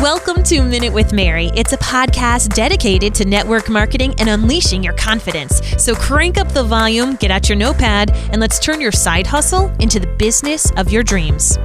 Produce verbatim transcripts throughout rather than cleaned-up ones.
Welcome to Minute with Mary. It's a podcast dedicated to network marketing and unleashing your confidence. So crank up the volume, get out your notepad, and let's turn your side hustle into the business of your dreams.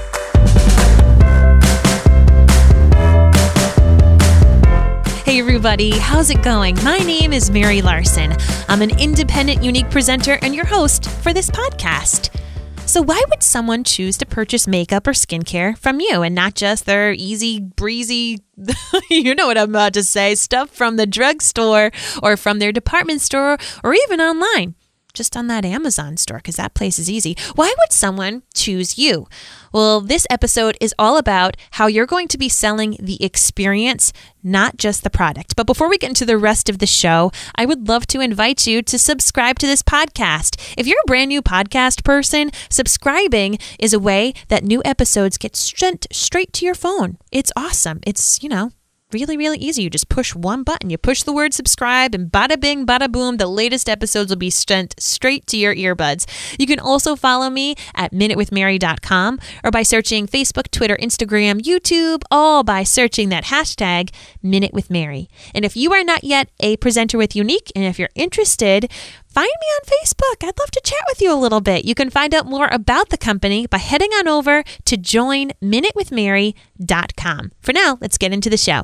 Hey everybody, how's it going? My name is Mary Larson. I'm an independent, unique presenter and your host for this podcast. So why would someone choose to purchase makeup or skincare from you and not just their easy, breezy, you know what I'm about to say, stuff from the drugstore or from their department store or even online? Just on that Amazon store, because that place is easy. Why would someone choose you? Well, this episode is all about how you're going to be selling the experience, not just the product. But before we get into the rest of the show, I would love to invite you to subscribe to this podcast. If you're a brand new podcast person, subscribing is a way that new episodes get sent straight to your phone. It's awesome. It's, you know, really, really easy. You just push one button. You push the word subscribe and bada bing, bada boom, the latest episodes will be sent straight to your earbuds. You can also follow me at minute with mary dot com or by searching Facebook, Twitter, Instagram, YouTube, all by searching that hashtag Minute with Mary. And if you are not yet a presenter with Unique, and if you're interested, find me on Facebook. I'd love to chat with you a little bit. You can find out more about the company by heading on over to join minute with mary dot com. For now, let's get into the show.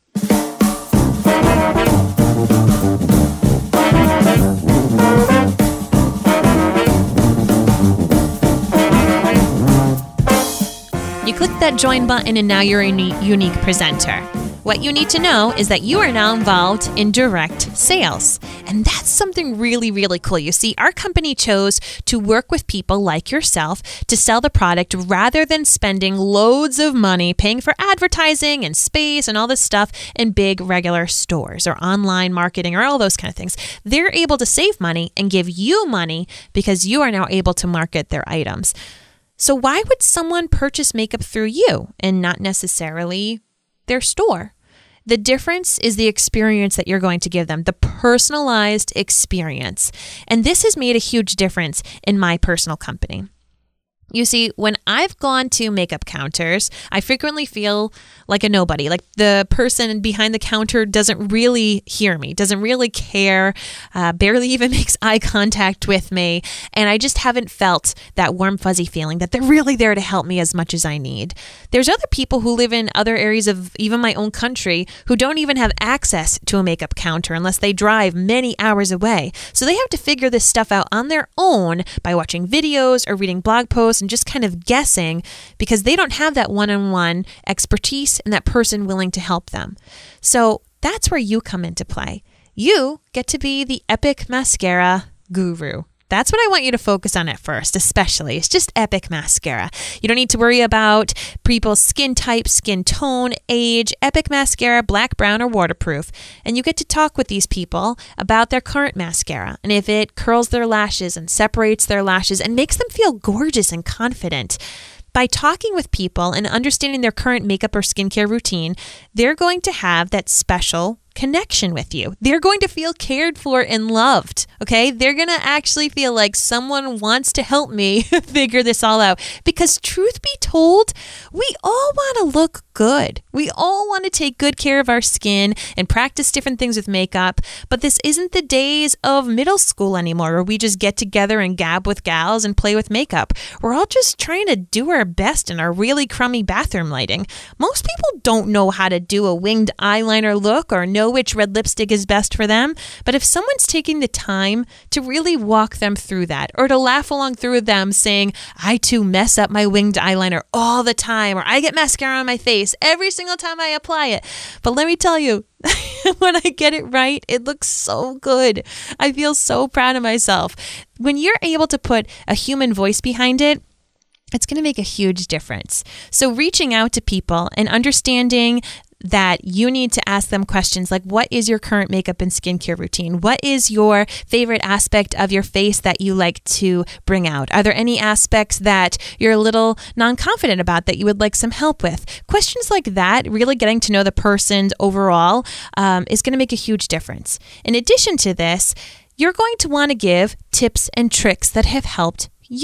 You click that join button and now you're a unique presenter. What you need to know is that you are now involved in direct sales. And that's something really, really cool. You see, our company chose to work with people like yourself to sell the product rather than spending loads of money paying for advertising and space and all this stuff in big regular stores or online marketing or all those kind of things. They're able to save money and give you money because you are now able to market their items. So why would someone purchase makeup through you and not necessarily their store? The difference is the experience that you're going to give them, the personalized experience. And this has made a huge difference in my personal company. You see, when I've gone to makeup counters, I frequently feel like a nobody, like the person behind the counter doesn't really hear me, doesn't really care, uh, barely even makes eye contact with me. And I just haven't felt that warm, fuzzy feeling that they're really there to help me as much as I need. There's other people who live in other areas of even my own country who don't even have access to a makeup counter unless they drive many hours away. So they have to figure this stuff out on their own by watching videos or reading blog posts and just kind of guessing because they don't have that one-on-one expertise and that person willing to help them. So that's where you come into play. You get to be the Epic Mascara guru. That's what I want you to focus on at first, especially. It's just Epic Mascara. You don't need to worry about people's skin type, skin tone, age. Epic Mascara, black, brown, or waterproof. And you get to talk with these people about their current mascara and if it curls their lashes and separates their lashes and makes them feel gorgeous and confident. By talking with people and understanding their current makeup or skincare routine, they're going to have that special connection with you. They're going to feel cared for and loved, okay? They're going to actually feel like someone wants to help me figure this all out. Because truth be told, we all want to look good. We all want to take good care of our skin and practice different things with makeup. But this isn't the days of middle school anymore where we just get together and gab with gals and play with makeup. We're all just trying to do our best in our really crummy bathroom lighting. Most people don't know how to do a winged eyeliner look or know which red lipstick is best for them. But if someone's taking the time to really walk them through that or to laugh along through with them saying, I too mess up my winged eyeliner all the time, or I get mascara on my face every single time I apply it. But let me tell you, when I get it right, it looks so good. I feel so proud of myself. When you're able to put a human voice behind it, it's going to make a huge difference. So reaching out to people and understanding that you need to ask them questions like, what is your current makeup and skincare routine? What is your favorite aspect of your face that you like to bring out? Are there any aspects that you're a little non-confident about that you would like some help with? Questions like that, really getting to know the person overall, um, is going to make a huge difference. In addition to this, you're going to want to give tips and tricks that have helped you,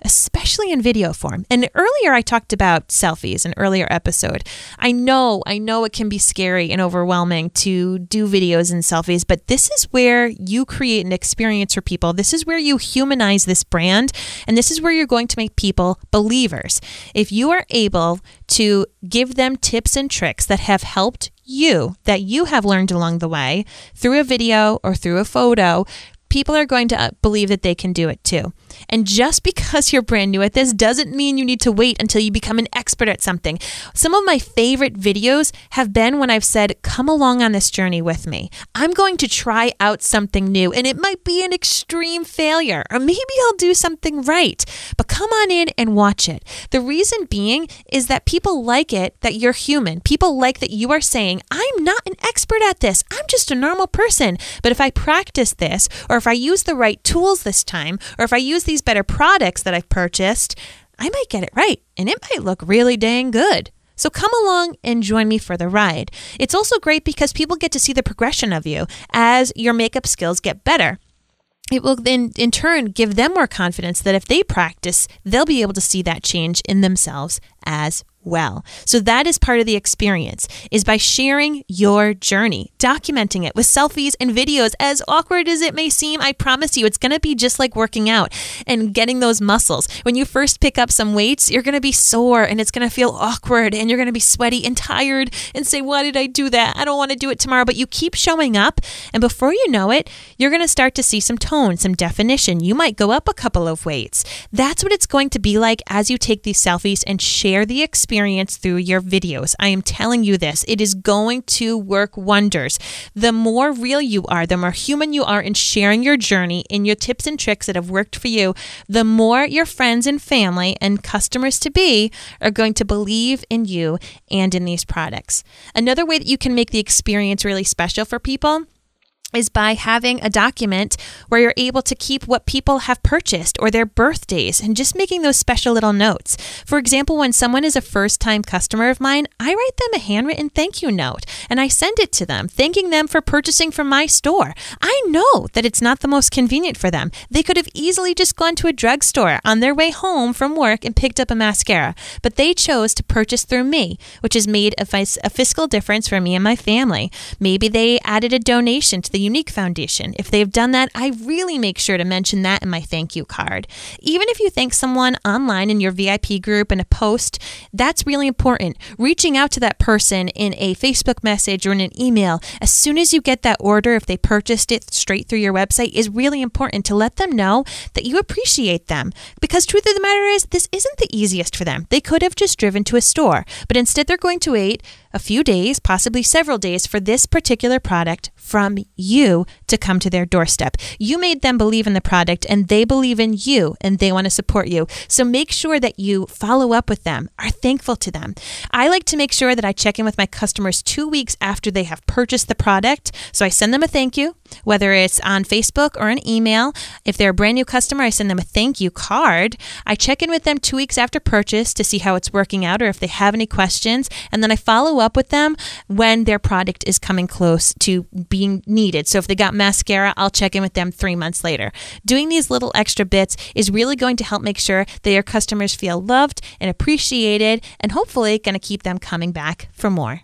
especially in video form. And earlier I talked about selfies, an earlier episode. I know, I know it can be scary and overwhelming to do videos and selfies, but this is where you create an experience for people. This is where you humanize this brand, and this is where you're going to make people believers. If you are able to give them tips and tricks that have helped you, that you have learned along the way through a video or through a photo, people are going to believe that they can do it too. And just because you're brand new at this doesn't mean you need to wait until you become an expert at something. Some of my favorite videos have been when I've said, come along on this journey with me. I'm going to try out something new, and it might be an extreme failure, or maybe I'll do something right, but come on in and watch it. The reason being is that people like it, that you're human. People like that you are saying, I'm not an expert at this. I'm just a normal person. But if I practice this, or if I use the right tools this time, or if I use these better products that I've purchased, I might get it right, and it might look really dang good. So come along and join me for the ride. It's also great because people get to see the progression of you as your makeup skills get better. It will then, in turn, give them more confidence that if they practice, they'll be able to see that change in themselves as well. So that is part of the experience, is by sharing your journey, documenting it with selfies and videos. As awkward as it may seem, I promise you, it's going to be just like working out and getting those muscles. When you first pick up some weights, you're going to be sore and it's going to feel awkward and you're going to be sweaty and tired and say, why did I do that? I don't want to do it tomorrow. But you keep showing up, and before you know it, you're going to start to see some tone, some definition. You might go up a couple of weights. That's what it's going to be like as you take these selfies and share the experience through your videos. I am telling you this. It is going to work wonders. The more real you are, the more human you are in sharing your journey and your tips and tricks that have worked for you, the more your friends and family and customers to be are going to believe in you and in these products. Another way that you can make the experience really special for people is by having a document where you're able to keep what people have purchased or their birthdays and just making those special little notes. For example, when someone is a first-time customer of mine, I write them a handwritten thank you note and I send it to them, thanking them for purchasing from my store. I know that it's not the most convenient for them. They could have easily just gone to a drugstore on their way home from work and picked up a mascara, but they chose to purchase through me, which has made a, a fiscal difference for me and my family. Maybe they added a donation to the Unique Foundation. If they've done that, I really make sure to mention that in my thank you card. Even if you thank someone online in your V I P group in a post, that's really important. Reaching out to that person in a Facebook message or in an email as soon as you get that order, if they purchased it straight through your website, is really important to let them know that you appreciate them. Because truth of the matter is, this isn't the easiest for them. They could have just driven to a store, but instead they're going to wait a few days, possibly several days, for this particular product from you to come to their doorstep. You made them believe in the product, and they believe in you, and they want to support you. So make sure that you follow up with them, are thankful to them. I like to make sure that I check in with my customers two weeks after they have purchased the product. So I send them a thank you, whether it's on Facebook or an email. If they're a brand new customer, I send them a thank you card. I check in with them two weeks after purchase to see how it's working out or if they have any questions. And then I follow up with them when their product is coming close to being needed. So if they got mascara, I'll check in with them three months later. Doing these little extra bits is really going to help make sure that your customers feel loved and appreciated, and hopefully going to keep them coming back for more.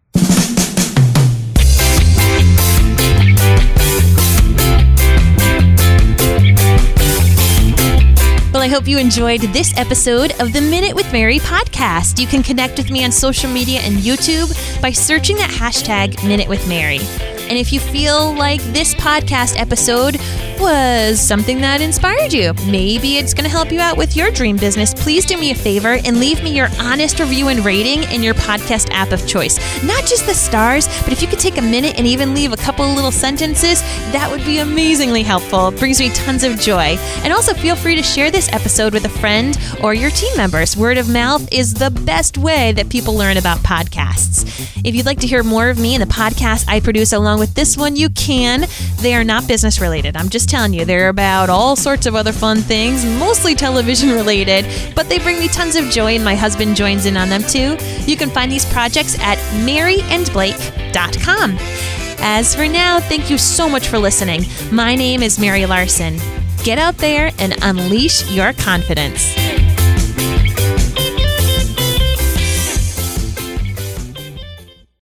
Well, I hope you enjoyed this episode of the Minute with Mary podcast. You can connect with me on social media and YouTube by searching that hashtag Minute with Mary. And if you feel like this podcast episode was something that inspired you, maybe it's going to help you out with your dream business, please do me a favor and leave me your honest review and rating in your podcast app of choice. Not just the stars, but if you could take a minute and even leave a couple of little sentences, that would be amazingly helpful. It brings me tons of joy. And also feel free to share this episode with a friend or your team members. Word of mouth is the best way that people learn about podcasts. If you'd like to hear more of me and the podcast I produce along with this one, you can. They are not business related. I'm just telling you, they're about all sorts of other fun things, mostly television related, but they bring me tons of joy, and my husband joins in on them too. You can find these projects at mary and blake dot com. As for now, thank you so much for listening. My name is Mary Larson. Get out there and unleash your confidence.